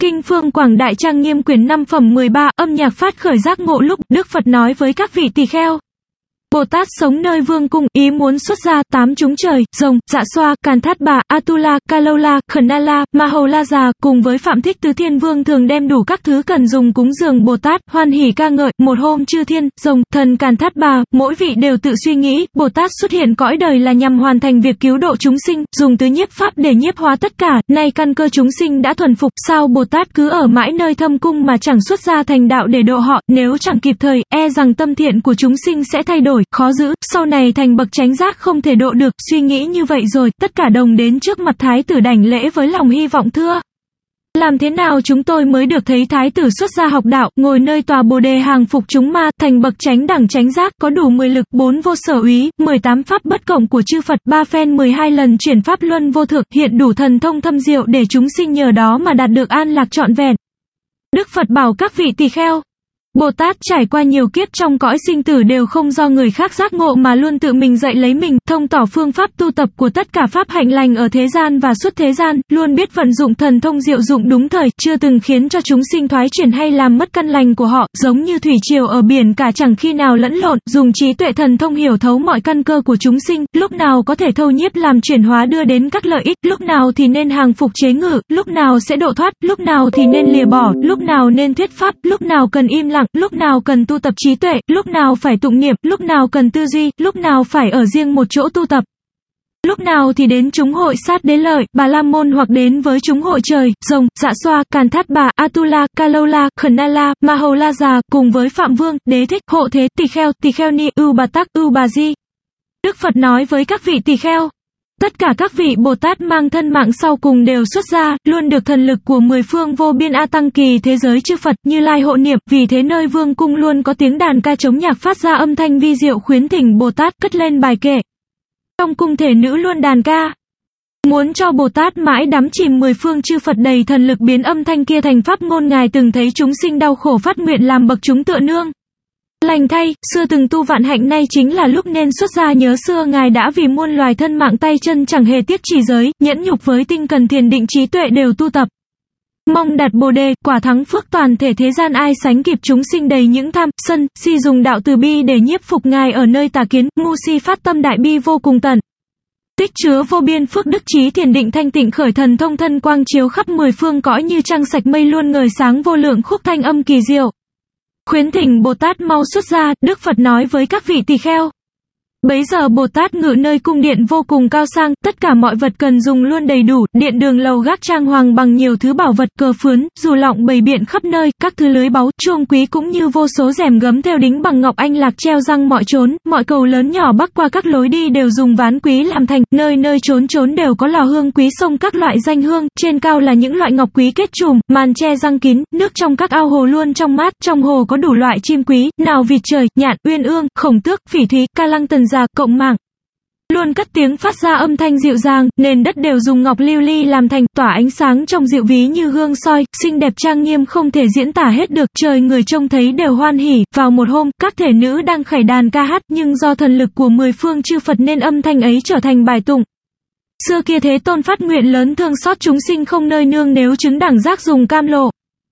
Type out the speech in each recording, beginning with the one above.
Kinh Phương Quảng Đại Trang Nghiêm quyển 5 phẩm 13 âm nhạc phát khởi giác ngộ lúc Đức Phật nói với các vị tỳ kheo. Bồ Tát sống nơi vương cung, ý muốn xuất gia, 8 chúng trời, rồng, dạ xoa, càn thát bà, Atula, Kalola, Khẩn Na La, Maholaja, cùng với Phạm Thích Tứ Thiên Vương thường đem đủ các thứ cần dùng cúng dường Bồ Tát, hoan hỉ ca ngợi. Một hôm chư thiên, rồng, thần càn thát bà, mỗi vị đều tự suy nghĩ, Bồ Tát xuất hiện cõi đời là nhằm hoàn thành việc cứu độ chúng sinh, dùng tứ nhiếp pháp để nhiếp hóa tất cả, nay căn cơ chúng sinh đã thuần phục, sao Bồ Tát cứ ở mãi nơi thâm cung mà chẳng xuất gia thành đạo để độ họ, nếu chẳng kịp thời, e rằng tâm thiện của chúng sinh sẽ thay đổi, khó giữ, sau này thành bậc chánh giác không thể độ được. Suy nghĩ như vậy rồi, tất cả đồng đến trước mặt thái tử đảnh lễ với lòng hy vọng thưa. Làm thế nào chúng tôi mới được thấy thái tử xuất gia học đạo, ngồi nơi tòa Bồ đề hàng phục chúng ma, thành bậc chánh đẳng chánh giác, có đủ 10 lực, 4 vô sở úy, 18 pháp bất cộng của chư Phật, 3 phen 12 lần chuyển pháp luân vô thượng, hiện đủ thần thông thâm diệu để chúng sinh nhờ đó mà đạt được an lạc trọn vẹn. Đức Phật bảo các vị tỳ kheo. Bồ Tát trải qua nhiều kiếp trong cõi sinh tử đều không do người khác giác ngộ mà luôn tự mình dạy lấy mình, thông tỏ phương pháp tu tập của tất cả pháp hạnh lành ở thế gian và xuất thế gian, luôn biết vận dụng thần thông diệu dụng đúng thời, chưa từng khiến cho chúng sinh thoái chuyển hay làm mất căn lành của họ, giống như thủy triều ở biển cả chẳng khi nào lẫn lộn, dùng trí tuệ thần thông hiểu thấu mọi căn cơ của chúng sinh, lúc nào có thể thâu nhiếp làm chuyển hóa đưa đến các lợi ích, lúc nào thì nên hàng phục chế ngự, lúc nào sẽ độ thoát, lúc nào thì nên lìa bỏ, lúc nào nên thuyết pháp, lúc nào cần im lặng, lúc nào cần tu tập trí tuệ, lúc nào phải tụng niệm, lúc nào cần tư duy, lúc nào phải ở riêng một chỗ tu tập. Lúc nào thì đến chúng hội sát đế lợi, Bà La Môn hoặc đến với chúng hội trời, rồng, dạ xoa, càn thát bà, Atula, Kalola, Khẩn Na La, Maholaja, cùng với Phạm Vương, Đế Thích, Hộ Thế, Tỳ kheo ni, Ưu Bà Tắc, Ưu Bà Di. Đức Phật nói với các vị tỳ kheo. Tất cả các vị Bồ Tát mang thân mạng sau cùng đều xuất gia, luôn được thần lực của 10 phương vô biên A Tăng Kỳ thế giới chư Phật Như Lai hộ niệm, vì thế nơi vương cung luôn có tiếng đàn ca trống nhạc phát ra âm thanh vi diệu khuyến thỉnh Bồ Tát cất lên bài kệ. Trong cung thể nữ luôn đàn ca. Muốn cho Bồ Tát mãi đắm chìm 10 phương chư Phật đầy thần lực biến âm thanh kia thành pháp ngôn. Ngài từng thấy chúng sinh đau khổ phát nguyện làm bậc chúng tựa nương. Lành thay, xưa từng tu vạn hạnh nay chính là lúc nên xuất gia. Nhớ xưa Ngài đã vì muôn loài thân mạng tay chân chẳng hề tiếc trì giới, nhẫn nhục với tinh cần thiền định trí tuệ đều tu tập. Mong đạt Bồ đề, quả thắng phước toàn thể thế gian ai sánh kịp chúng sinh đầy những tham, sân, si dùng đạo từ bi để nhiếp phục Ngài ở nơi tà kiến, ngu si phát tâm đại bi vô cùng tận. Tích chứa vô biên phước đức trí thiền định thanh tịnh khởi thần thông thân quang chiếu khắp 10 phương cõi như trăng sạch mây luôn ngời sáng vô lượng khúc thanh âm kỳ diệu. Khuyến thỉnh Bồ Tát mau xuất gia, Đức Phật nói với các vị tỳ kheo. Bấy giờ Bồ Tát ngự nơi cung điện vô cùng cao sang, tất cả mọi vật cần dùng luôn đầy đủ, điện đường lầu gác trang hoàng bằng nhiều thứ bảo vật, cờ phướn, dù lọng bày biện khắp nơi, các thứ lưới báu, chuông quý cũng như vô số rèm gấm thêu đính bằng ngọc anh lạc treo răng mọi chốn, mọi cầu lớn nhỏ bắc qua các lối đi đều dùng ván quý làm thành, nơi nơi chốn chốn đều có lò hương quý xông các loại danh hương, trên cao là những loại ngọc quý kết chùm, màn che răng kín, nước trong các ao hồ luôn trong mát, trong hồ có đủ loại chim quý, nào vịt trời, nhạn, uyên ương, khổng tước, phỉ thúy, ca lăng tần già, cộng mảng. Luôn cất tiếng phát ra âm thanh dịu dàng, nền đất đều dùng ngọc lưu ly làm thành, tỏa ánh sáng trong dịu ví như gương soi, xinh đẹp trang nghiêm không thể diễn tả hết được, trời người trông thấy đều hoan hỉ. Vào một hôm, các thể nữ đang khải đàn ca hát, nhưng do thần lực của 10 phương chư Phật nên âm thanh ấy trở thành bài tụng. Xưa kia Thế Tôn phát nguyện lớn thương xót chúng sinh không nơi nương, nếu chứng đẳng giác dùng cam lộ.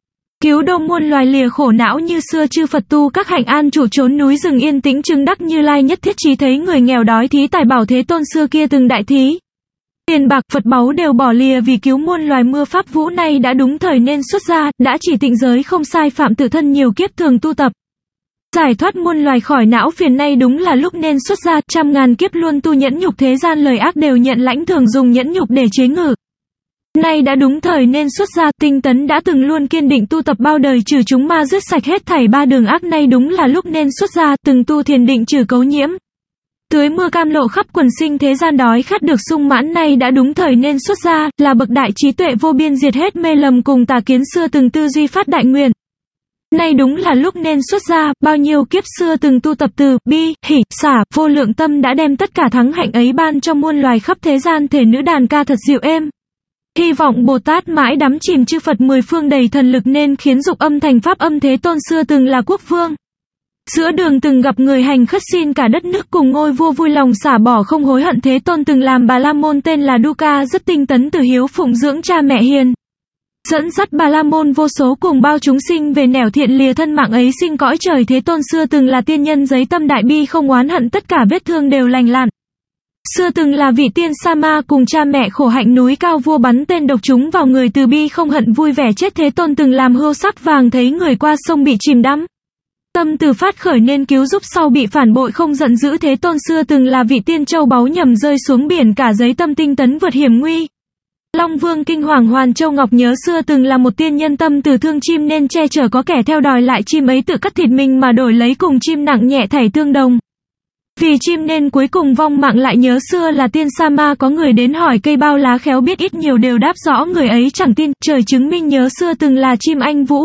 Cứu độ muôn loài lìa khổ não như xưa chư Phật tu các hạnh an trụ trốn núi rừng yên tĩnh chứng đắc Như Lai nhất thiết trí thấy người nghèo đói thí tài bảo Thế Tôn xưa kia từng đại thí. Tiền bạc Phật báu đều bỏ lìa vì cứu muôn loài mưa pháp vũ nay đã đúng thời nên xuất gia, đã chỉ tịnh giới không sai phạm tự thân nhiều kiếp thường tu tập. Giải thoát muôn loài khỏi não phiền nay đúng là lúc nên xuất gia, trăm ngàn kiếp luôn tu nhẫn nhục thế gian lời ác đều nhận lãnh thường dùng nhẫn nhục để chế ngự. Nay đã đúng thời nên xuất gia, tinh tấn đã từng luôn kiên định tu tập bao đời trừ chúng ma dứt sạch hết thảy ba đường ác nay đúng là lúc nên xuất gia, từng tu thiền định trừ cấu nhiễm. Tưới mưa cam lộ khắp quần sinh thế gian đói khát được sung mãn nay đã đúng thời nên xuất gia, là bậc đại trí tuệ vô biên diệt hết mê lầm cùng tà kiến xưa từng tư duy phát đại nguyện. Nay đúng là lúc nên xuất gia, bao nhiêu kiếp xưa từng tu tập từ, bi, hỷ, xả, vô lượng tâm đã đem tất cả thắng hạnh ấy ban cho muôn loài khắp thế gian thể nữ đàn ca thật dịu êm. Hy vọng Bồ Tát mãi đắm chìm chư Phật 10 phương đầy thần lực nên khiến dục âm thành pháp âm. Thế Tôn xưa từng là quốc vương. Giữa đường từng gặp người hành khất xin cả đất nước cùng ngôi vua vui lòng xả bỏ không hối hận. Thế Tôn từng làm Bà La Môn tên là Duca rất tinh tấn từ hiếu phụng dưỡng cha mẹ hiền. Dẫn dắt Bà La Môn vô số cùng bao chúng sinh về nẻo thiện lìa thân mạng ấy sinh cõi trời. Thế Tôn xưa từng là tiên nhân giấy tâm đại bi không oán hận, tất cả vết thương đều lành lặn. Xưa từng là vị tiên sa ma cùng cha mẹ khổ hạnh núi cao vua bắn tên độc chúng vào người từ bi không hận vui vẻ chết. Thế Tôn từng làm hươu sắt vàng thấy người qua sông bị chìm đắm. Tâm từ phát khởi nên cứu giúp sau bị phản bội không giận dữ. Thế Tôn xưa từng là vị tiên châu báu nhầm rơi xuống biển cả giấy tâm tinh tấn vượt hiểm nguy. Long Vương kinh hoàng Hoàn Châu Ngọc nhớ xưa từng là một tiên nhân tâm từ thương chim nên che chở có kẻ theo đòi lại chim ấy tự cắt thịt mình mà đổi lấy cùng chim nặng nhẹ thảy tương đồng. Vì chim nên cuối cùng vong mạng. Lại nhớ xưa là tiên sa ma có người đến hỏi cây bao lá khéo biết ít nhiều đều đáp rõ người ấy chẳng tin. Trời chứng minh nhớ xưa từng là chim anh vũ.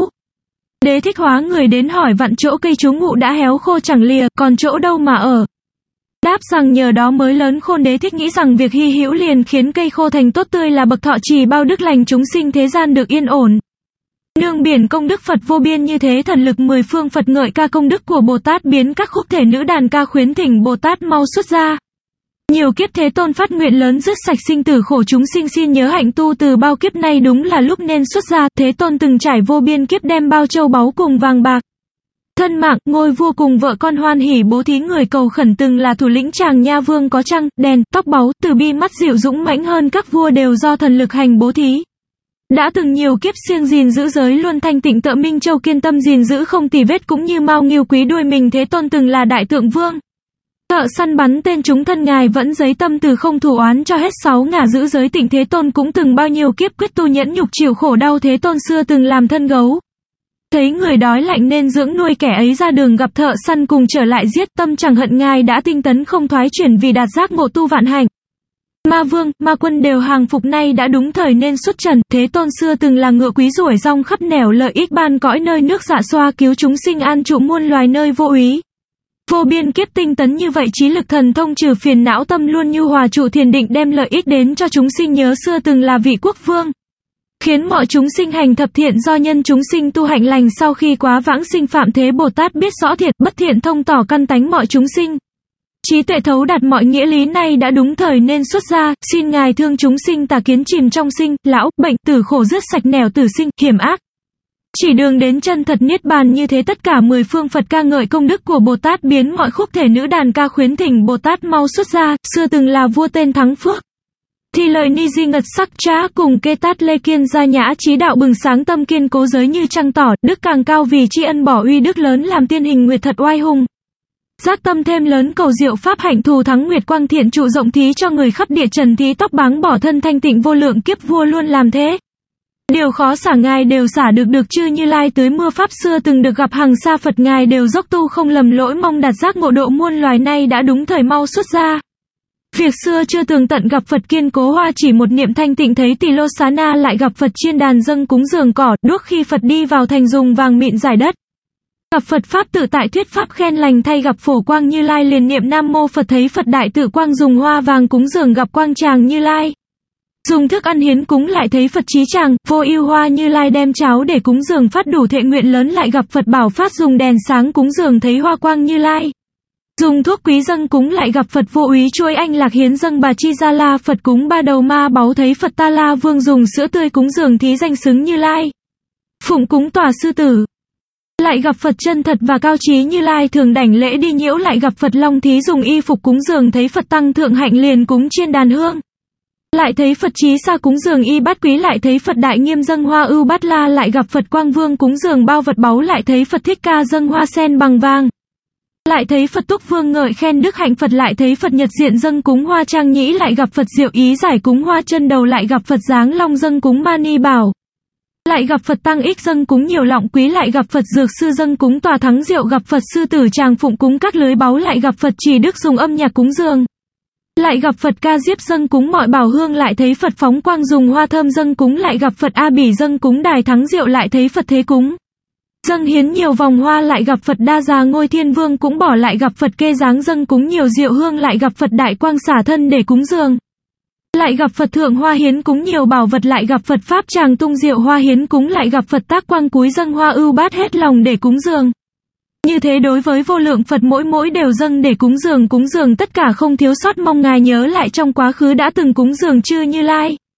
Đế thích hóa người đến hỏi vặn chỗ cây trú ngụ đã héo khô chẳng lìa, còn chỗ đâu mà ở. Đáp rằng nhờ đó mới lớn khôn. Đế thích nghĩ rằng việc hy hữu liền khiến cây khô thành tốt tươi là bậc thọ trì bao đức lành chúng sinh thế gian được yên ổn. Nương biển công đức Phật vô biên như thế thần lực 10 phương Phật ngợi ca công đức của Bồ Tát biến các khúc thể nữ đàn ca khuyến thỉnh Bồ Tát mau xuất gia. Nhiều kiếp Thế Tôn phát nguyện lớn dứt sạch sinh tử khổ chúng sinh xin nhớ hạnh tu từ bao kiếp nay đúng là lúc nên xuất gia. Thế Tôn từng trải vô biên kiếp đem bao châu báu cùng vàng bạc. Thân mạng, ngôi vua cùng vợ con hoan hỉ bố thí người cầu khẩn từng là thủ lĩnh tràng nha vương có trăng, đèn, tóc báu, từ bi mắt dịu dũng mãnh hơn các vua đều do thần lực hành bố thí. Đã từng nhiều kiếp siêng gìn giữ giới luôn thanh tịnh tợ Minh Châu kiên tâm gìn giữ không tì vết cũng như Mao Nghiêu quý đuôi mình. Thế Tôn từng là đại tượng vương. Thợ săn bắn tên chúng thân ngài vẫn giấy tâm từ không thù oán cho hết 6 ngả giữ giới tịnh. Thế Tôn cũng từng bao nhiêu kiếp quyết tu nhẫn nhục chịu khổ đau. Thế Tôn xưa từng làm thân gấu. Thấy người đói lạnh nên dưỡng nuôi kẻ ấy ra đường gặp thợ săn cùng trở lại giết. Tâm chẳng hận ngài đã tinh tấn không thoái chuyển vì đạt giác ngộ tu vạn hạnh. Ma vương, ma quân đều hàng phục nay đã đúng thời nên xuất trần. Thế Tôn xưa từng là ngựa quý ruổi rong khắp nẻo lợi ích ban cõi nơi nước dạ xoa cứu chúng sinh an trụ muôn loài nơi vô úy. Vô biên kiếp tinh tấn như vậy trí lực thần thông trừ phiền não tâm luôn nhu hòa trụ thiền định đem lợi ích đến cho chúng sinh. Nhớ xưa từng là vị quốc vương. Khiến mọi chúng sinh hành thập thiện do nhân chúng sinh tu hạnh lành sau khi quá vãng sinh phạm thế Bồ Tát biết rõ thiện bất thiện thông tỏ căn tánh mọi chúng sinh. Trí tuệ thấu đạt mọi nghĩa lý này đã đúng thời nên xuất gia, xin ngài thương chúng sinh tà kiến chìm trong sinh, lão, bệnh, tử khổ dứt sạch nẻo tử sinh, hiểm ác. Chỉ đường đến chân thật niết bàn như thế tất cả 10 phương Phật ca ngợi công đức của Bồ Tát biến mọi khúc thể nữ đàn ca khuyến thỉnh Bồ Tát mau xuất gia, xưa từng là vua tên Thắng Phước. Thì lợi ni di ngật sắc trá cùng kê tát lê kiên gia nhã trí đạo bừng sáng tâm kiên cố giới như trăng tỏ, đức càng cao vì tri ân bỏ uy đức lớn làm tiên hình nguyệt thật oai hùng. Giác tâm thêm lớn cầu diệu pháp hạnh thù thắng nguyệt quang thiện trụ rộng thí cho người khắp địa trần thí tóc báng bỏ thân thanh tịnh vô lượng kiếp vua luôn làm thế. Điều khó xả ngài đều xả được chư Như Lai tưới mưa pháp xưa từng được gặp hàng xa Phật ngài đều dốc tu không lầm lỗi mong đạt giác ngộ độ muôn loài nay đã đúng thời mau xuất gia. Việc xưa chưa tường tận gặp Phật kiên cố hoa chỉ một niệm thanh tịnh thấy Tỳ Lô Xá Na lại gặp Phật chiên đàn dâng cúng dường cỏ đuốc khi Phật đi vào thành dùng vàng mịn giải đất. Gặp Phật Pháp tự tại thuyết Pháp khen lành thay gặp Phổ Quang Như Lai liền niệm Nam Mô Phật thấy Phật Đại Tự Quang dùng hoa vàng cúng dường gặp Quang Tràng Như Lai. Dùng thức ăn hiến cúng lại thấy Phật Chí Tràng, Vô Ưu Hoa Như Lai đem cháo để cúng dường phát đủ thệ nguyện lớn lại gặp Phật Bảo Phát dùng đèn sáng cúng dường thấy Hoa Quang Như Lai. Dùng thuốc quý dâng cúng lại gặp Phật Vô Úy chuỗi anh lạc hiến dâng Bà Chi Gia La Phật cúng ba đầu ma báu thấy Phật Ta La Vương dùng sữa tươi cúng dường thí danh xứng Như Lai. Phụng cúng tòa sư tử. Lại gặp Phật chân thật và cao trí Như Lai thường đảnh lễ đi nhiễu lại gặp Phật Long thí dùng y phục cúng dường thấy Phật Tăng Thượng Hạnh liền cúng trên đàn hương. Lại thấy Phật Chí Sa cúng dường y bát quý lại thấy Phật Đại Nghiêm dâng hoa ưu bát la lại gặp Phật Quang Vương cúng dường bao vật báu lại thấy Phật Thích Ca dâng hoa sen bằng vàng. Lại thấy Phật Túc Vương ngợi khen đức hạnh Phật lại thấy Phật Nhật Diện dâng cúng hoa trang nhĩ lại gặp Phật Diệu Ý giải cúng hoa chân đầu lại gặp Phật Giáng Long dâng cúng mani bảo. Lại gặp Phật Tăng Ích dâng cúng nhiều lọng quý lại gặp Phật Dược Sư dâng cúng tòa thắng diệu gặp Phật Sư Tử Tràng phụng cúng các lưới báu lại gặp Phật Chỉ Đức dùng âm nhạc cúng dường. Lại gặp Phật Ca Diếp dâng cúng mọi bảo hương lại thấy Phật Phóng Quang dùng hoa thơm dâng cúng lại gặp Phật A Bỉ dâng cúng đài thắng diệu lại thấy Phật Thế Cúng. Dâng hiến nhiều vòng hoa lại gặp Phật Đa Già Ngôi Thiên Vương cũng bỏ lại gặp Phật Kê Giáng dâng cúng nhiều diệu hương lại gặp Phật Đại Quang xả thân để cúng dường. Lại gặp Phật Thượng Hoa hiến cúng nhiều bảo vật lại gặp Phật Pháp Tràng tung diệu hoa hiến cúng lại gặp Phật Tác Quang cúi dâng hoa ưu bát hết lòng để cúng dường. Như thế đối với vô lượng Phật mỗi đều dâng để cúng dường tất cả không thiếu sót mong ngài nhớ lại trong quá khứ đã từng cúng dường chư Như Lai.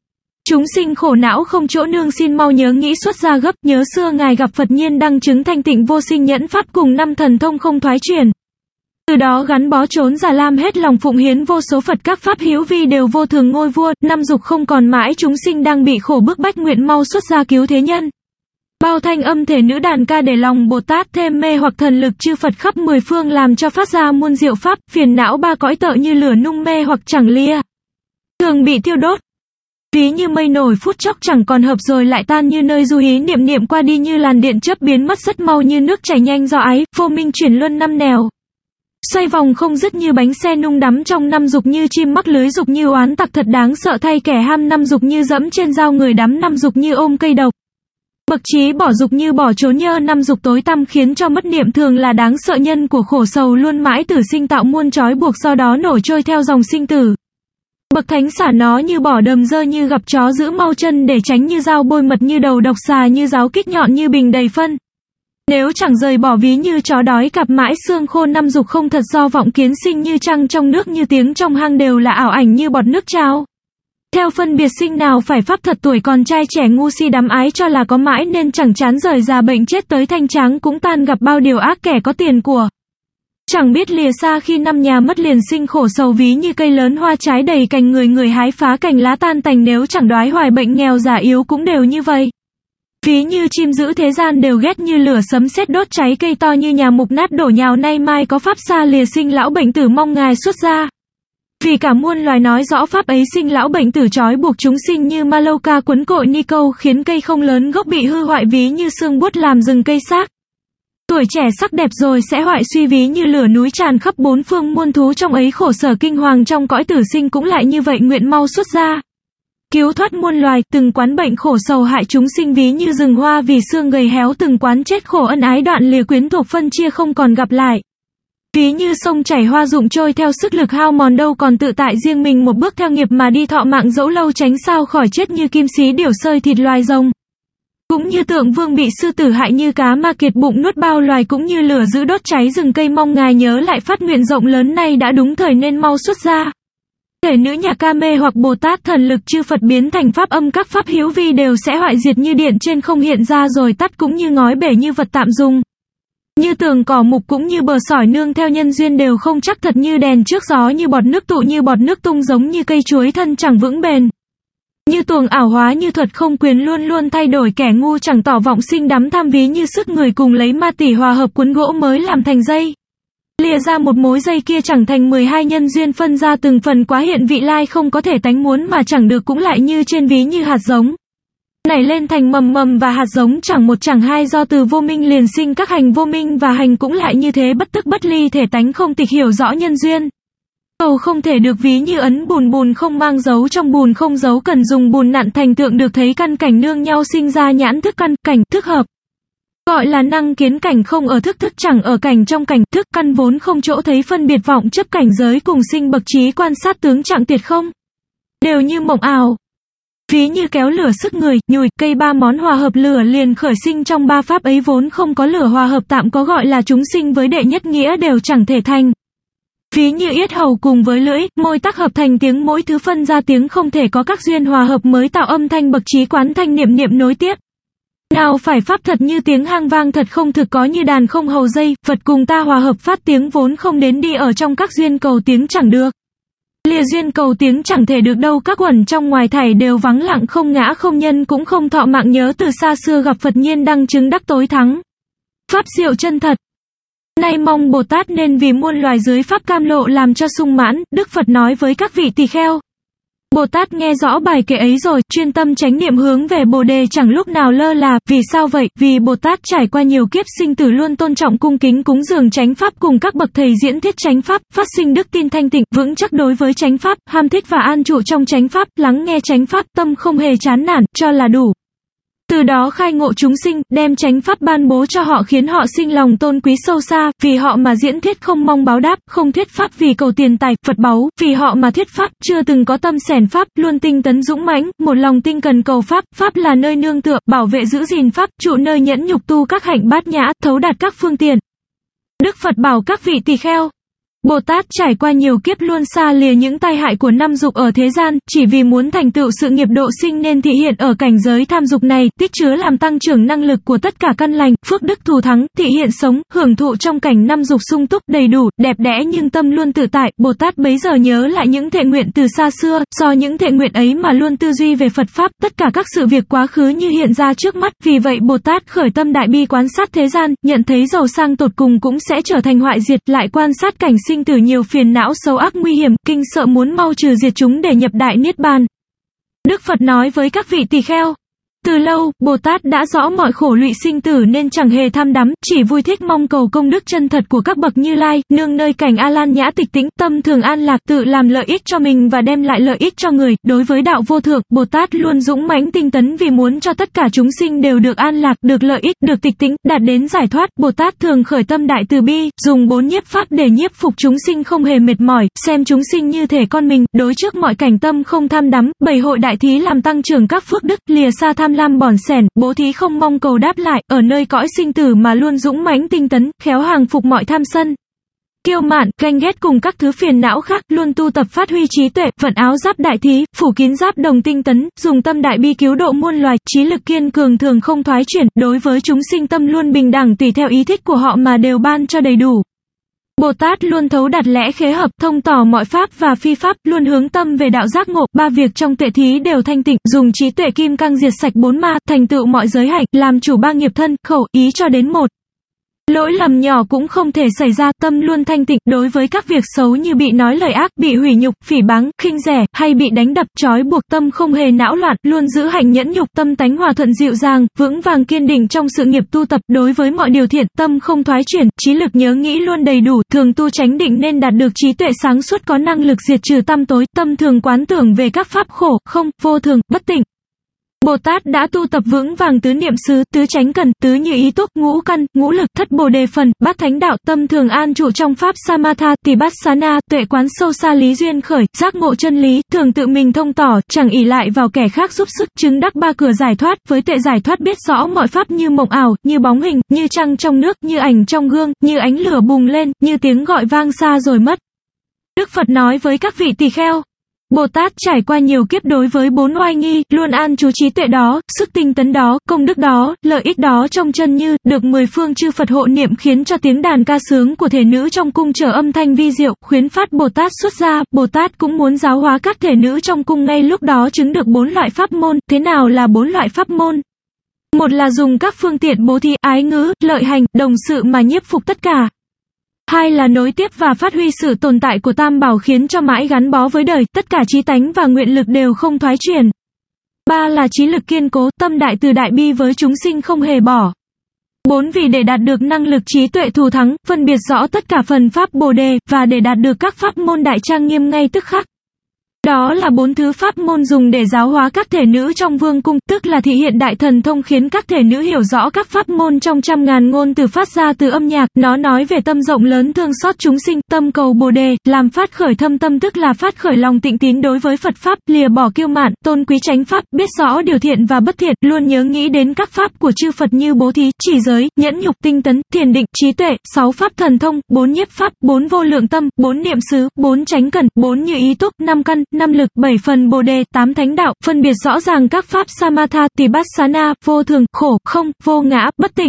Chúng sinh khổ não không chỗ nương, xin mau nhớ nghĩ xuất gia gấp, nhớ xưa ngài gặp Phật nhiên đăng chứng thanh tịnh vô sinh nhẫn pháp cùng 5 thần thông không thoái chuyển. Từ đó gắn bó trốn Già Lam, hết lòng phụng hiến vô số Phật các pháp hữu vi đều vô thường ngôi vua, 5 dục không còn mãi, chúng sinh đang bị khổ bức bách nguyện mau xuất gia cứu thế nhân. Bao thanh âm thể nữ đàn ca để lòng Bồ Tát thêm mê hoặc thần lực chư Phật khắp 10 phương làm cho phát ra muôn diệu pháp, phiền não ba cõi tợ như lửa nung mê hoặc chẳng lìa. Thường bị thiêu đốt. Ví như mây nổi phút chốc chẳng còn hợp rồi lại tan, như nơi du hí niệm niệm qua đi, như làn điện chớp biến mất rất mau, như nước chảy nhanh do ái, vô minh chuyển luân 5 nẻo. Xoay vòng không dứt như bánh xe nung đắm trong 5 dục, như chim mắc lưới dục, như oán tặc thật đáng sợ thay kẻ ham 5 dục, như dẫm trên dao người đắm 5 dục, như ôm cây độc. Bậc trí bỏ dục như bỏ trốn nhơ 5 dục tối tăm khiến cho mất niệm, thường là đáng sợ nhân của khổ sầu luôn mãi tử sinh tạo muôn trói buộc, do đó nổi trôi theo dòng sinh tử. Bậc thánh xả nó như bỏ đầm dơ, như gặp chó giữ mau chân để tránh, như dao bôi mật, như đầu độc xà, như giáo kích nhọn, như bình đầy phân. Nếu chẳng rời bỏ ví như chó đói cặp mãi xương khô, 5 dục không thật do vọng kiến sinh, như trăng trong nước, như tiếng trong hang đều là ảo ảnh, như bọt nước trao. Theo phân biệt sinh nào phải pháp thật, tuổi còn trai trẻ ngu si đắm ái cho là có mãi nên chẳng chán rời, già bệnh chết tới thanh tráng cũng tan, gặp bao điều ác kẻ có tiền của. Chẳng biết lìa xa khi 5 nhà mất liền sinh khổ sầu, ví như cây lớn hoa trái đầy cành, người hái phá cành lá tan tành, nếu chẳng đoái hoài bệnh nghèo già yếu cũng đều như vậy. Ví như chim dữ thế gian đều ghét, như lửa sấm sét đốt cháy cây to, như nhà mục nát đổ nhào, nay mai có pháp xa lìa sinh lão bệnh tử mong ngài xuất gia. Vì cả muôn loài nói rõ pháp ấy, sinh lão bệnh tử trói buộc chúng sinh như ma lâu ca quấn cội ni câu, khiến cây không lớn gốc bị hư hoại, ví như xương buốt làm rừng cây xác. Tuổi trẻ sắc đẹp rồi sẽ hoại suy, ví như lửa núi tràn khắp 4 phương, muôn thú trong ấy khổ sở kinh hoàng, trong cõi tử sinh cũng lại như vậy, nguyện mau xuất gia cứu thoát muôn loài. Từng quán bệnh khổ sầu hại chúng sinh, ví như rừng hoa vì xương gầy héo, từng quán chết khổ ân ái đoạn lìa quyến thuộc phân chia không còn gặp lại. Ví như sông chảy hoa rụng trôi theo sức lực hao mòn, đâu còn tự tại riêng mình một bước theo nghiệp mà đi, thọ mạng dẫu lâu tránh sao khỏi chết, như kim xí điểu sơi thịt loài rồng. Cũng như tượng vương bị sư tử hại, như cá ma kiệt bụng nuốt bao loài, cũng như lửa giữ đốt cháy rừng cây, mong ngài nhớ lại phát nguyện rộng lớn này đã đúng thời nên mau xuất gia. Thể nữ nhà ca mê hoặc Bồ Tát thần lực chư Phật biến thành pháp âm, các pháp hữu vi đều sẽ hoại diệt, như điện trên không hiện ra rồi tắt, cũng như ngói bể như vật tạm dùng. Như tường cỏ mục cũng như bờ sỏi nương theo nhân duyên đều không chắc thật, như đèn trước gió, như bọt nước tụ, như bọt nước tung, giống như cây chuối thân chẳng vững bền. Như tuồng ảo hóa, như thuật không quyền luôn luôn thay đổi, kẻ ngu chẳng tỏ vọng sinh đắm tham, ví như sức người cùng lấy ma tỷ hòa hợp cuốn gỗ mới làm thành dây. Lìa ra một mối dây kia chẳng thành 12 nhân duyên phân ra từng phần, quá hiện vị lai không có thể tánh muốn mà chẳng được, cũng lại như trên ví như hạt giống nảy lên thành mầm và hạt giống chẳng một chẳng hai, do từ vô minh liền sinh các hành vô minh, và hành cũng lại như thế, bất tức bất ly, thể tánh không tịch hiểu rõ nhân duyên. Cầu không thể được, ví như ấn bùn không mang dấu, trong bùn không dấu cần dùng bùn nặn thành tượng, được thấy căn cảnh nương nhau sinh ra nhãn thức, căn cảnh thức hợp. Gọi là năng kiến cảnh, không ở thức, thức chẳng ở cảnh, trong cảnh thức căn vốn không chỗ thấy phân biệt vọng chấp, cảnh giới cùng sinh bậc trí quan sát tướng trạng tuyệt không đều như mộng ảo. Ví như kéo lửa sức người, nhùi, cây, 3 món hòa hợp lửa liền khởi sinh, trong 3 pháp ấy vốn không có lửa hòa hợp tạm có, gọi là chúng sinh với đệ nhất nghĩa đều chẳng thể thành. Ví như yết hầu cùng với lưỡi, môi tác hợp thành tiếng, mỗi thứ phân ra tiếng không thể có các duyên hòa hợp mới tạo âm thanh, bậc trí quán thanh niệm nối tiếp. Nào phải pháp thật như tiếng hang vang thật không thực có, như đàn không hầu dây, Phật cùng ta hòa hợp phát tiếng vốn không đến đi, ở trong các duyên cầu tiếng chẳng được. Lìa duyên cầu tiếng chẳng thể được đâu, các quẩn trong ngoài thảy đều vắng lặng, không ngã không nhân cũng không thọ mạng, nhớ từ xa xưa gặp Phật nhiên đăng chứng đắc tối thắng. Pháp diệu chân thật. Nay mong Bồ Tát nên vì muôn loài dưới pháp cam lộ làm cho sung mãn, Đức Phật nói với các vị tỳ kheo. Bồ Tát nghe rõ bài kệ ấy rồi, chuyên tâm chánh niệm hướng về Bồ đề chẳng lúc nào lơ là, vì sao vậy? Vì Bồ Tát trải qua nhiều kiếp sinh tử luôn tôn trọng cung kính cúng dường chánh pháp cùng các bậc thầy diễn thuyết chánh pháp, phát sinh đức tin thanh tịnh, vững chắc đối với chánh pháp, ham thích và an trụ trong chánh pháp, lắng nghe chánh pháp, tâm không hề chán nản, cho là đủ. Từ đó khai ngộ chúng sinh, đem chánh pháp ban bố cho họ khiến họ sinh lòng tôn quý sâu xa, vì họ mà diễn thuyết không mong báo đáp, không thuyết pháp vì cầu tiền tài, Phật báu, vì họ mà thuyết pháp, chưa từng có tâm xẻn pháp, luôn tinh tấn dũng mãnh, một lòng tinh cần cầu pháp, pháp là nơi nương tựa, bảo vệ giữ gìn pháp, trụ nơi nhẫn nhục tu các hạnh bát nhã, thấu đạt các phương tiện. Đức Phật bảo các vị tỳ kheo, Bồ Tát trải qua nhiều kiếp luôn xa lìa những tai hại của năm dục ở thế gian, chỉ vì muốn thành tựu sự nghiệp độ sinh nên thị hiện ở cảnh giới tham dục này, tích chứa làm tăng trưởng năng lực của tất cả căn lành, phước đức thù thắng, thị hiện sống, hưởng thụ trong cảnh năm dục sung túc, đầy đủ, đẹp đẽ nhưng tâm luôn tự tại. Bồ Tát bấy giờ nhớ lại những thệ nguyện từ xa xưa, do những thệ nguyện ấy mà luôn tư duy về Phật Pháp, tất cả các sự việc quá khứ như hiện ra trước mắt, vì vậy Bồ Tát khởi tâm đại bi quan sát thế gian, nhận thấy giàu sang tột cùng cũng sẽ trở thành hoại diệt, lại quan sát cảnh sinh tử nhiều phiền não xấu ác nguy hiểm, kinh sợ muốn mau trừ diệt chúng để nhập đại niết bàn. Đức Phật nói với các vị tỳ kheo, từ lâu, Bồ Tát đã rõ mọi khổ lụy sinh tử nên chẳng hề tham đắm, chỉ vui thích mong cầu công đức chân thật của các bậc Như Lai, nương nơi cảnh A Lan nhã tịch tĩnh, tâm thường an lạc, tự làm lợi ích cho mình và đem lại lợi ích cho người. Đối với đạo vô thượng, Bồ Tát luôn dũng mãnh tinh tấn vì muốn cho tất cả chúng sinh đều được an lạc, được lợi ích, được tịch tĩnh, đạt đến giải thoát. Bồ Tát thường khởi tâm đại từ bi, dùng 4 nhiếp pháp để nhiếp phục chúng sinh không hề mệt mỏi, xem chúng sinh như thể con mình, đối trước mọi cảnh tâm không tham đắm. 7 hội đại thí làm tăng trưởng các phước đức, lìa xa tham lam bỏn sẻn, bố thí không mong cầu đáp lại, ở nơi cõi sinh tử mà luôn dũng mãnh tinh tấn, khéo hàng phục mọi tham sân, kiêu mạn, ganh ghét cùng các thứ phiền não khác, luôn tu tập phát huy trí tuệ, vận áo giáp đại thí, phủ kín giáp đồng tinh tấn, dùng tâm đại bi cứu độ muôn loài, trí lực kiên cường thường không thoái chuyển, đối với chúng sinh tâm luôn bình đẳng tùy theo ý thích của họ mà đều ban cho đầy đủ. Bồ Tát luôn thấu đạt lẽ khế hợp, thông tỏ mọi pháp và phi pháp, luôn hướng tâm về đạo giác ngộ, 3 việc trong tuệ thí đều thanh tịnh, dùng trí tuệ kim cang diệt sạch 4 ma, thành tựu mọi giới hạnh, làm chủ 3 nghiệp thân, khẩu, ý cho đến 1 lỗi lầm nhỏ cũng không thể xảy ra, tâm luôn thanh tịnh, đối với các việc xấu như bị nói lời ác, bị hủy nhục, phỉ báng, khinh rẻ, hay bị đánh đập, trói buộc, tâm không hề não loạn, luôn giữ hạnh nhẫn nhục, tâm tánh hòa thuận dịu dàng, vững vàng kiên định trong sự nghiệp tu tập, đối với mọi điều thiện, tâm không thoái chuyển, trí lực nhớ nghĩ luôn đầy đủ, thường tu chánh định nên đạt được trí tuệ sáng suốt có năng lực diệt trừ tăm tối, tâm thường quán tưởng về các pháp khổ, không, vô thường, bất tịnh. Bồ Tát đã tu tập vững vàng tứ niệm xứ, tứ chánh cần, tứ như ý túc, ngũ căn, ngũ lực, thất bồ đề phần, bát thánh đạo, tâm thường an trụ trong pháp samatha, tibassana, tuệ quán sâu xa lý duyên khởi, giác ngộ chân lý, thường tự mình thông tỏ, chẳng ỷ lại vào kẻ khác giúp sức, chứng đắc 3 cửa giải thoát, với tuệ giải thoát biết rõ mọi pháp như mộng ảo, như bóng hình, như trăng trong nước, như ảnh trong gương, như ánh lửa bùng lên, như tiếng gọi vang xa rồi mất. Đức Phật nói với các vị tỳ kheo, Bồ Tát trải qua nhiều kiếp đối với 4 oai nghi, luôn an trú trí tuệ đó, sức tinh tấn đó, công đức đó, lợi ích đó trong chân như, được 10 phương chư Phật hộ niệm khiến cho tiếng đàn ca sướng của thể nữ trong cung trở âm thanh vi diệu, khuyến phát Bồ Tát xuất gia. Bồ Tát cũng muốn giáo hóa các thể nữ trong cung ngay lúc đó chứng được 4 loại pháp môn. Thế nào là 4 loại pháp môn? Một là dùng các phương tiện bố thí, ái ngữ, lợi hành, đồng sự mà nhiếp phục tất cả. 2 là nối tiếp và phát huy sự tồn tại của Tam Bảo khiến cho mãi gắn bó với đời, tất cả trí tánh và nguyện lực đều không thoái chuyển. 3 là trí lực kiên cố, tâm đại từ đại bi với chúng sinh không hề bỏ. 4 vì để đạt được năng lực trí tuệ thù thắng, phân biệt rõ tất cả phần pháp Bồ đề, và để đạt được các pháp môn đại trang nghiêm ngay tức khắc. Đó là 4 thứ pháp môn dùng để giáo hóa các thể nữ trong vương cung, tức là thị hiện đại thần thông khiến các thể nữ hiểu rõ các pháp môn trong trăm ngàn ngôn từ phát ra từ âm nhạc. Nó nói về tâm rộng lớn thương xót chúng sinh, tâm cầu Bồ đề, làm phát khởi thâm tâm tức là phát khởi lòng tịnh tín đối với Phật Pháp, lìa bỏ kiêu mạn, tôn quý chánh Pháp, biết rõ điều thiện và bất thiện, luôn nhớ nghĩ đến các Pháp của chư Phật như bố thí, chỉ giới, nhẫn nhục, tinh tấn, thiền định, trí tuệ, 6 Pháp thần thông, 4 nhiếp Pháp, 4 vô lượng tâm, 4 niệm xứ, 4 chánh cần, 4 như ý túc, 5 căn, 5 lực, 7 phần Bồ đề, 8 thánh đạo, phân biệt rõ ràng các pháp samatha, tibassana, vô thường, khổ, không, vô ngã, bất tịnh,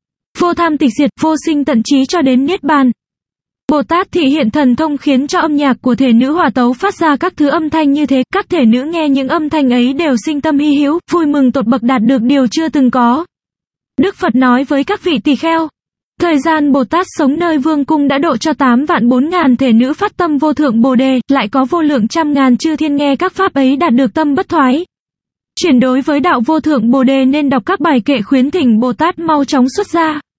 vô tham tịch diệt, vô sinh tận trí cho đến niết bàn. Bồ Tát thị hiện thần thông khiến cho âm nhạc của thể nữ hòa tấu phát ra các thứ âm thanh như thế, các thể nữ nghe những âm thanh ấy đều sinh tâm hy hữu, vui mừng tột bậc đạt được điều chưa từng có. Đức Phật nói với các vị tỳ kheo, thời gian Bồ Tát sống nơi vương cung đã độ cho 8.400.000 thể nữ phát tâm vô thượng Bồ đề, lại có vô lượng trăm ngàn chư thiên nghe các pháp ấy đạt được tâm bất thoái. Chuyển đối với đạo vô thượng Bồ đề nên đọc các bài kệ khuyến thỉnh Bồ Tát mau chóng xuất gia.